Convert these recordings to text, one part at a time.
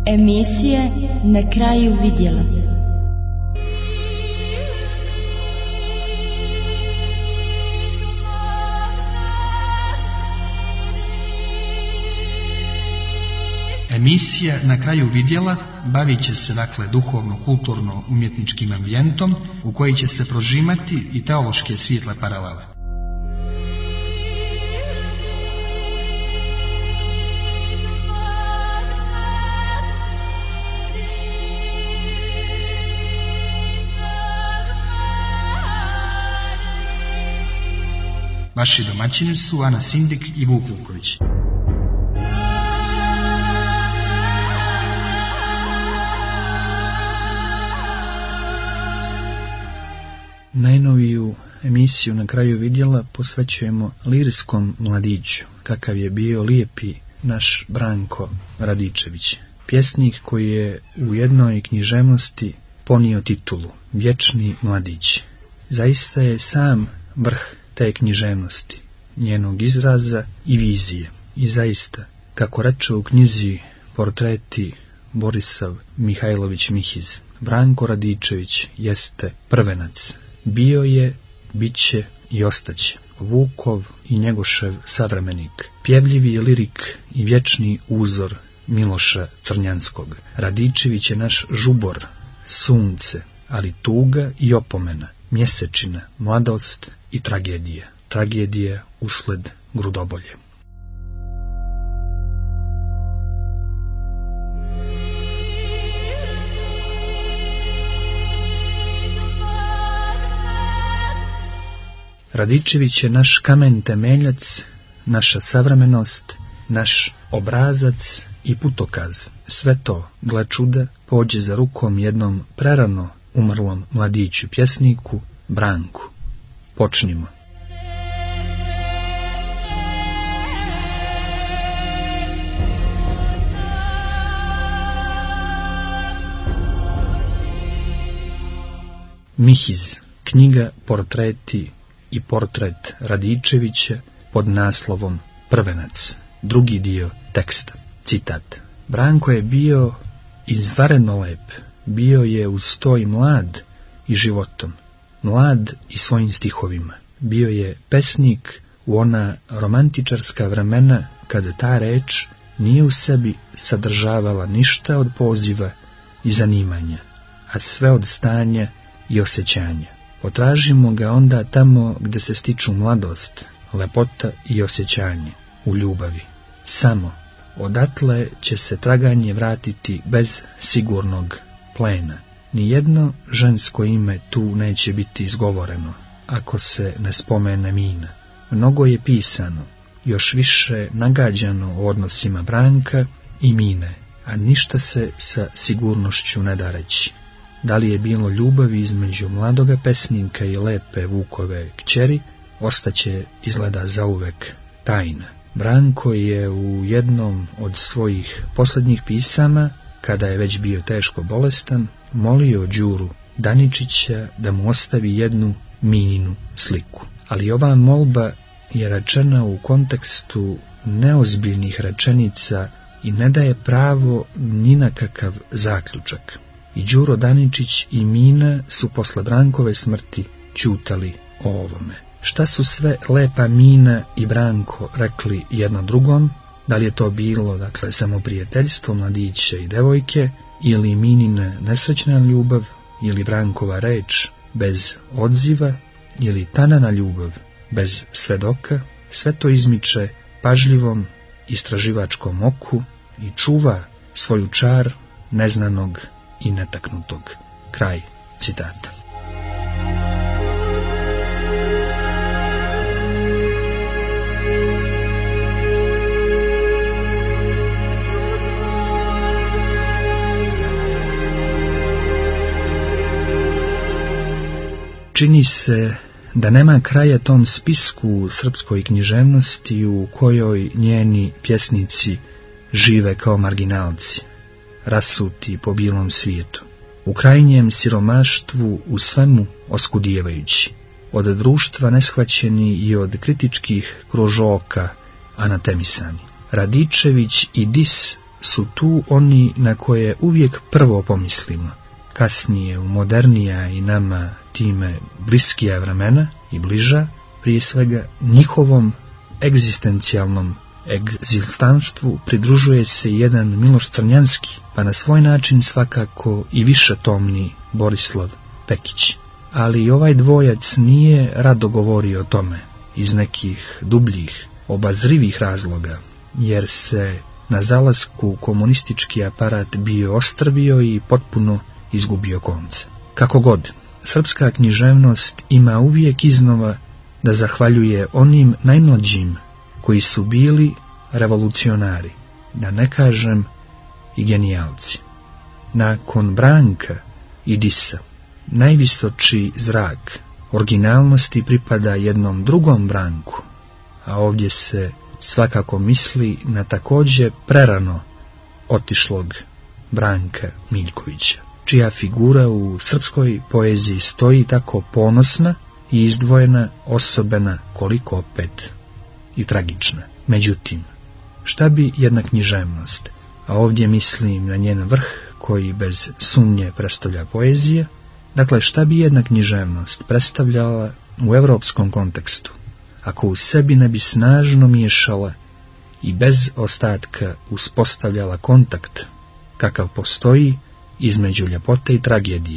Emisija Na kraju vidjela. Emisija Na kraju vidjela bavit će se duhovno-kulturno-umjetničkim ambijentom u koji će se prožimati i teološke svijetle paralele. Vaši domaćini su Ana Sindik i Vuk Vuković. Najnoviju emisiju Na kraju vidjela posvećujemo lirijskom mladiću, kakav je bio lijepi naš Branko Radičević. Pjesnik koji je u jednoj književnosti ponio titulu Vječni mladić. Zaista je sam vrh te književnosti, njenog izraza i vizije. I zaista, kako reče u knjizi Portreti Borisav Mihajlović Mihiz, Branko Radičević jeste prvenac. Bio je, bit će i ostaće Vukov i Njegošev savremenik, pjevljivi lirik i vječni uzor Miloša Crnjanskog. Radičević je naš žubor, sunce, ali tuga i opomena, mjesečina, mladost i tragedija. Tragedija usled grudobolje. Radičević je naš kamen temeljac, naša savremenost, naš obrazac i putokaz. Sve to, gle čuda, pođe za rukom jednom prerano umrlom mladiću pjesniku, Branku. Počnimo. Mihiz, knjiga Portreti i portret Radičevića pod naslovom Prvenac. Drugi dio teksta. Citat. Branko je bio izvanredno lep. Bio je uz to i mlad i životom. Mlad i svojim stihovima. Bio je pesnik u ona romantičarska vremena kada ta reč nije u sebi sadržavala ništa od poziva i zanimanja, a sve od stanja i osjećanja. Potražimo ga onda tamo gdje se stiču mladost, lepota i osjećanje, u ljubavi. Samo odatle će se traganje vratiti bez sigurnog plena. Nijedno žensko ime tu neće biti izgovoreno, ako se ne spomene Mina. Mnogo je pisano, još više nagađano o odnosima Branka i Mine, a ništa se sa sigurnošću ne da reći. Da li je bilo ljubavi između mladoga pesnika i lepe Vukove kćeri, ostaće izgleda zauvek tajna. Branko je u jednom od svojih posljednjih pisama, kada je već bio teško bolestan, molio Đuru Daničića da mu ostavi jednu Mininu sliku. Ali ova molba je rečena u kontekstu neozbiljnih rečenica i ne daje pravo ni na kakav zaključak. I Đuro Daničić i Mina su posle Brankove smrti ćutali o ovome. Šta su sve lepa Mina i Branko rekli jedno drugom? Da li je to bilo, samo prijateljstvo mladića i devojke, ili Minina nesrećna ljubav, ili Brankova reč bez odziva, ili tanana ljubav bez svedoka? Sve to izmiče pažljivom istraživačkom oku i čuva svoju čar neznanog i netaknutog. Kraj citata. Čini se da nema kraja tom spisku u srpskoj književnosti u kojoj njeni pjesnici žive kao marginalci, rasuti po bilom svijetu, u krajnjem siromaštvu, u svemu oskudijevajući, od društva neshvaćeni i od kritičkih kružoka anatemisani. Radičević i Dis su su tu oni na koje uvijek prvo pomislimo. Kasnije, u modernija i nama time bliskija vremena i bliža, prije svega njihovom egzistencijalnom egzistanstvu pridružuje se jedan Miloš Crnjanski, pa na svoj način svakako i višetomni Borislav Pekić. Ali i ovaj dvojac nije rado govorio o tome iz nekih dubljih, obazrivih razloga, jer se na zalasku komunistički aparat bio ostrvio i potpuno izgubio konce. Kako god, srpska književnost ima uvijek iznova da zahvaljuje onim najmlađim koji su bili revolucionari, da ne kažem i genijalci. Nakon Branka i Disa, najvisoči zrak originalnosti pripada jednom drugom Branku, a ovdje se svakako misli na također prerano otišlog Branka Miljkovića, čija figura u srpskoj poeziji stoji tako ponosna i izdvojena, osobena, koliko opet i tragična. Međutim, šta bi jedna književnost, a ovdje mislim na njen vrh koji bez sumnje predstavlja poezija, dakle šta bi jedna književnost predstavljala u europskom kontekstu, ako u sebi ne bi snažno miješala i bez ostatka uspostavljala kontakt kakav postoji između ljepote i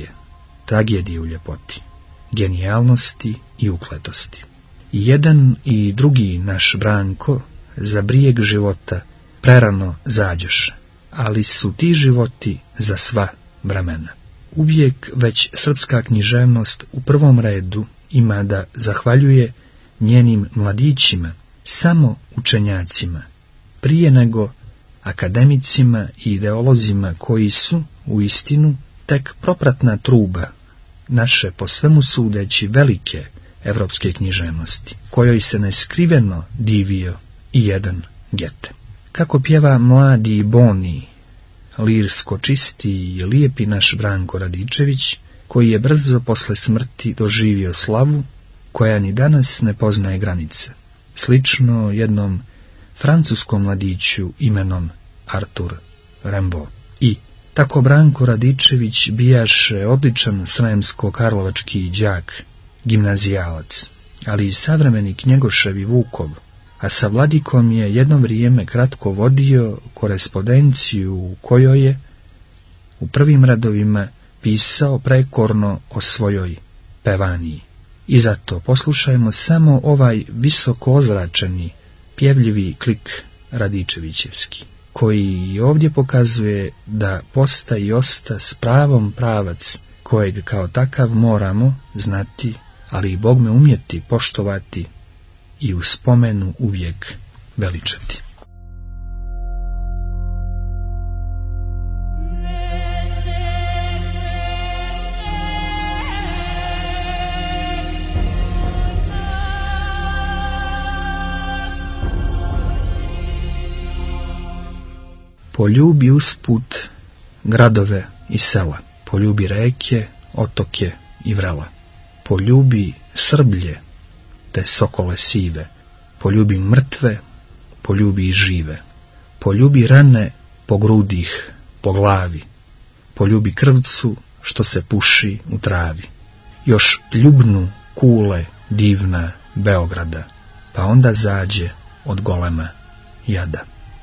tragedije u ljepoti, genijalnosti i ukletosti. I jedan i drugi naš Branko za brijeg života prerano zađoše, ali su ti životi za sva vremena. Uvijek već srpska književnost u prvom redu ima da zahvaljuje njenim mladićima, samo učenjacima, prije nego akademicima i ideolozima koji su, u istinu, tek propratna truba naše po svemu sudeći velike evropske književnosti, kojoj se neskriveno divio i jedan Gete. Kako pjeva mladi i boni, lirsko čisti i lijepi naš Branko Radičević, koji je brzo posle smrti doživio slavu koja ni danas ne poznaje granice, slično jednom francuskom mladiću imenom Artur Rimbaud. I tako Branko Radičević bijaše odličan sremsko-karlovački đak, gimnazijalac, ali i savremenik Njegošev Vukov, a sa Vladikom je jedno vrijeme kratko vodio korespondenciju u kojoj je u prvim radovima pisao prekorno o svojoj pevaniji. I zato poslušajmo samo ovaj visoko ozračeni, pjevljivi klik Radičevićevski, koji ovdje pokazuje da posta i osta s pravom pravac kojeg kao takav moramo znati, ali i bogme umjeti poštovati i u spomenu uvijek veličati. Poljubi usput gradove i sela, poljubi reke, otoke i vrela, poljubi srblje te sokole sive, poljubi mrtve, poljubi i žive, poljubi rane po grudih, po glavi, poljubi krvcu što se puši u travi, još ljubnu kule divna Beograda, pa onda zađe od golema jada.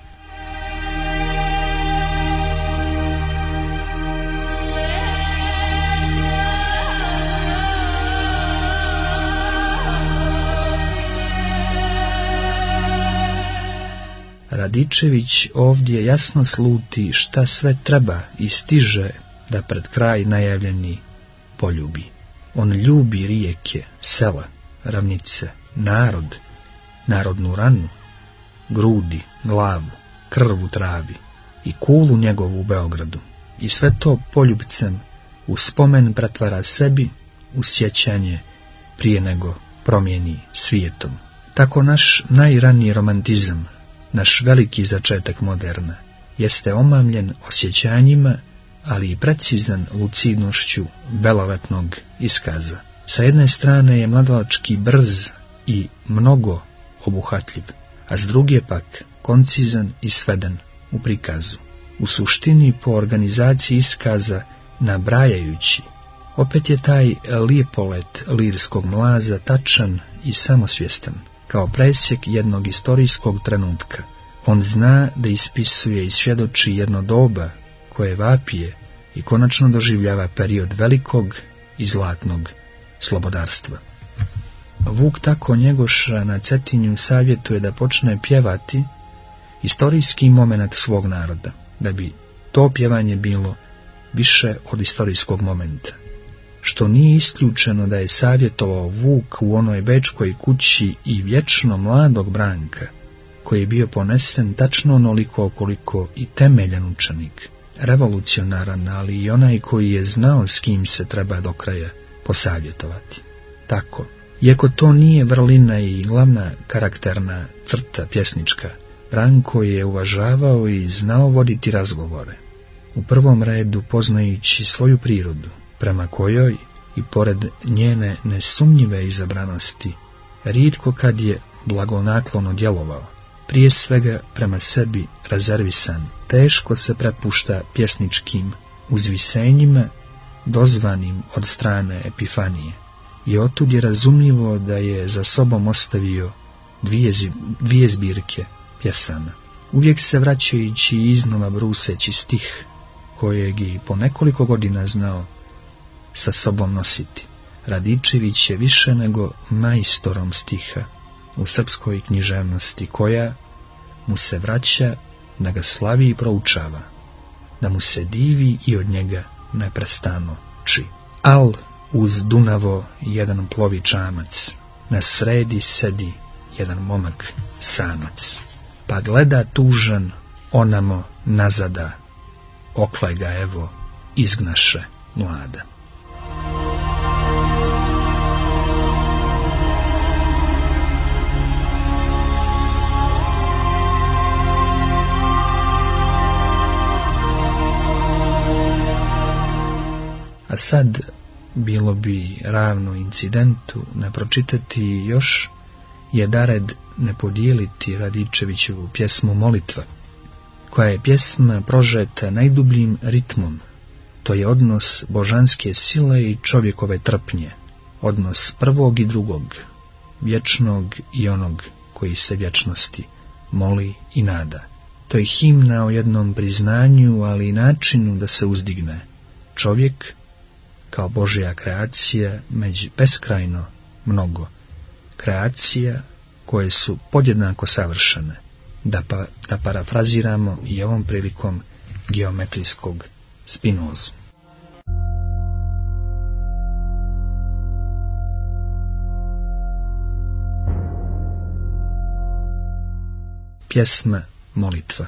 Radičević ovdje jasno sluti šta sve treba i stiže da pred kraj najavljeni poljubi. On ljubi rijeke, sela, ravnice, narod, narodnu ranu, grudi, glavu, krv u travi i kulu njegovu u Beogradu. I sve to poljubcem u spomen pretvara sebi, u sjećanje prije nego promijeni svijetom. Tako naš najraniji romantizam, naš veliki začetak moderna, jeste omamljen osjećanjima, ali i precizan lucidnošću belovetnog iskaza. Sa jedne strane je mladalački brz i mnogo obuhatljiv, a s druge pak koncizan i sveden u prikazu. u suštini po organizaciji iskaza nabrajajući. Opet je taj lijepolet lirskog mlaza tačan i samosvjestan, kao presjek jednog istorijskog trenutka. On zna da ispisuje i svjedoči jedno doba koje vapije i konačno doživljava period velikog i zlatnog slobodarstva. Vuk tako Njegoša na Cetinju savjetuje da počne pjevati istorijski momenat svog naroda, da bi to pjevanje bilo više od istorijskog momenta. Što nije isključeno da je savjetovao Vuk u onoj bečkoj kući i vječno mladog Branka, koji je bio ponesen tačno onoliko koliko i temeljan učenik, revolucionaran, ali i onaj koji je znao s kim se treba do kraja posavjetovati. Tako, iako to nije vrlina i glavna karakterna crta pjesnička, Branko je uvažavao i znao voditi razgovore, u prvom redu poznajući svoju prirodu, prema kojoj, i pored njene nesumnjive izabranosti, rijetko kad je blagonaklono djelovao, prije svega prema sebi rezervisan, teško se prepušta pjesničkim uzvisenjima dozvanim od strane Epifanije, i otud je razumljivo da je za sobom ostavio dvije zbirke pjesama, uvijek se vraćajući i iznova bruseći stih kojeg je po nekoliko godina znao sa sobom nositi. Radičević je više nego majstorom stiha u srpskoj književnosti, koja mu se vraća da ga slavi i proučava, da mu se divi i od njega neprestano uči. Al uz Dunavo jedan plovi čamac, na sredi sedi jedan momak samac, pa gleda tužan onamo nazada, okle ga evo izgnaše mlada. A sad bilo bi ravno incidentu ne pročitati još jedared ne podijeliti Radičevićevu pjesmu Molitva, koja je pjesma prožeta najdubljim ritmom. To je odnos božanske sile i čovjekove trpnje, odnos prvog i drugog, vječnog i onog koji se vječnosti moli i nada. To je himna o jednom priznanju, ali i načinu da se uzdigne čovjek kao Božja kreacija među beskrajno mnogo kreacija koje su podjednako savršene, da parafraziramo i ovom prilikom geometrijskog Spinozu. Pjesma Molitva.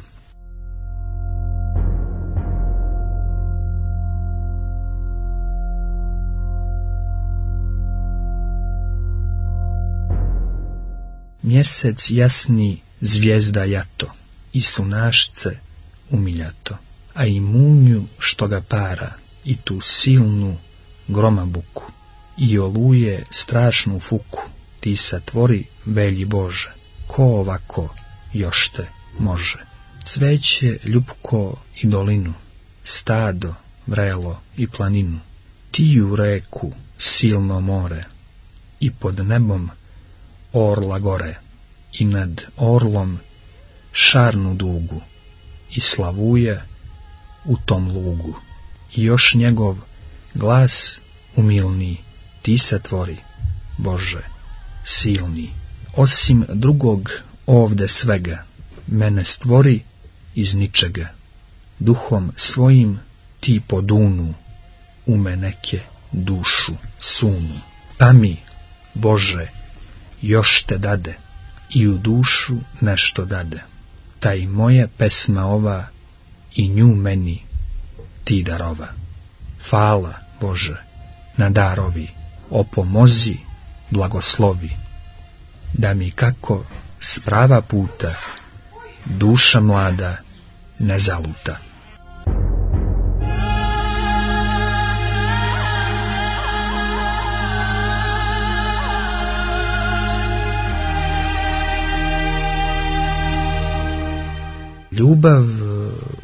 Mjesec jasni, zvijezda jato, i sunašce umiljato, a i munju što ga para, i tu silnu gromabuku, i oluje strašnu fuku, ti satvori, velji Bože, ko ovako još te može. Cveće ljupko i dolinu, stado, vrelo i planinu, tiju reku, silno more, i pod nebom orla gore, i nad orlom šarnu dugu, i slavuje u tom lugu, i još njegov glas umilni, ti se tvori, Bože, silni. Osim drugog ovde svega, mene stvori iz ničega, duhom svojim ti podunu, u me neke dušu sunu, pa mi, Bože, još te dade, i u dušu nešto dade, taj moja pesma ova, i nju meni ti darova. Hvala, Bože, na darovi, opomozi, blagoslovi, da mi kako s prava puta duša mlada ne zaluta. Ljubav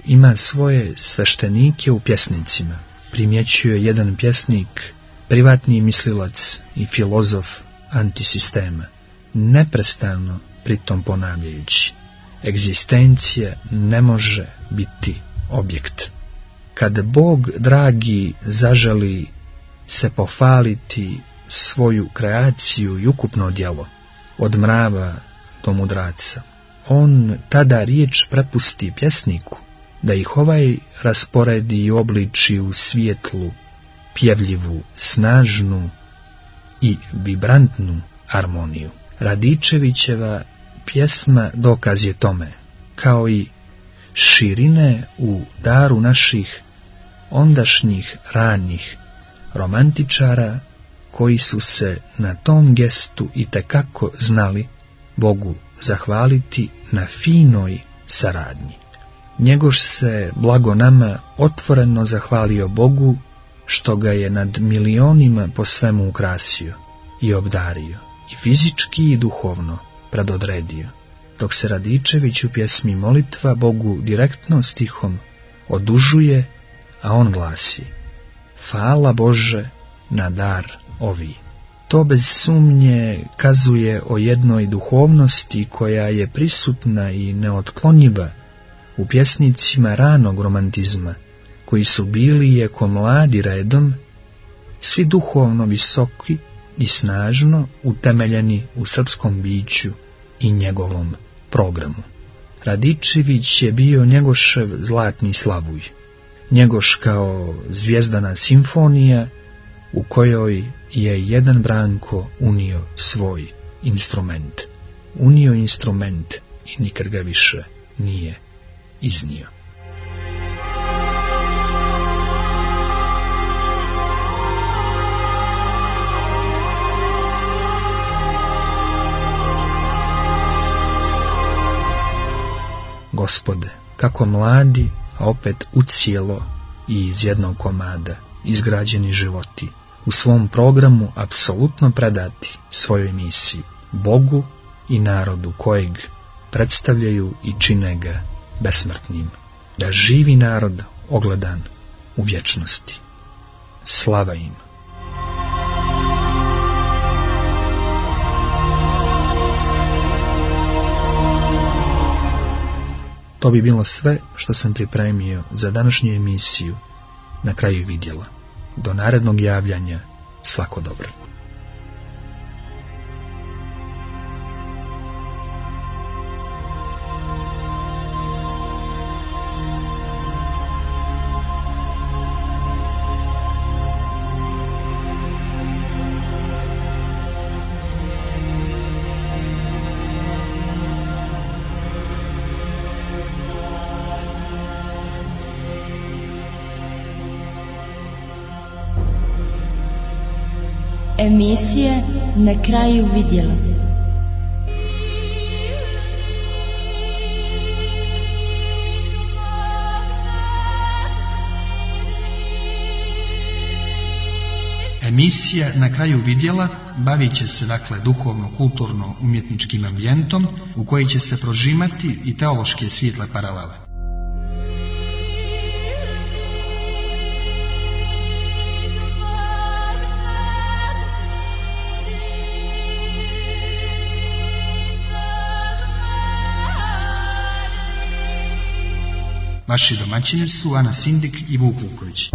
ima svoje sveštenike u pjesnicima. Primjećuje jedan pjesnik, privatni mislilac i filozof antisistema, neprestano pritom ponavljajući: egzistencija ne može biti objekt. Kad Bog dragi zaželi se pohvaliti svoju kreaciju i ukupno djelo, od mrava do mudraca, on tada riječ prepusti pjesniku da ih ovaj rasporedi i obliči u svijetlu, pjevljivu, snažnu i vibrantnu harmoniju. Radičevićeva pjesma dokaz je tome, kao i širine u daru naših ondašnjih ranjih romantičara, koji su se na tom gestu itekako znali Bogu zahvaliti na finoj saradnji. Njegož se, blago nama, otvoreno zahvalio Bogu što ga je nad milionima po svemu ukrasio i obdario, i fizički i duhovno predodredio, dok se Radičević u pjesmi Molitva Bogu direktno stihom odužuje, a on glasi: hvala Bože na dar ovi. To bez sumnje kazuje o jednoj duhovnosti koja je prisutna i neotklonjiva u pjesnicima ranog romantizma, koji su bili eko mladi redom, svi duhovno visoki i snažno utemeljeni u srpskom biću i njegovom programu. Radičević je bio Njegošev zlatni slavuj, Njegoš kao zvijezdana simfonija u kojoj je jedan Branko unio svoj instrument. Unio instrument i nikad ga više nije iznio. Gospode, kako mladi, a opet ucijelo i iz jednog komada izgrađeni životi, u svom programu apsolutno predati svojoj misiji, Bogu i narodu kojeg predstavljaju i čine ga besmrtnim. Da živi narod ogledan u vječnosti. Slava im! To bi bilo sve što sam pripremio za današnju emisiju Na kraju vidjela. Do narednog javljanja, svako dobro. Emisija Na kraju vidjela. Emisija Na kraju vidjela bavit će se duhovno-kulturno-umjetničkim ambijentom u koji će se prožimati i teološke svijetle paralele. Vaši domaćini su Ana Sindik i Vuk Vuković.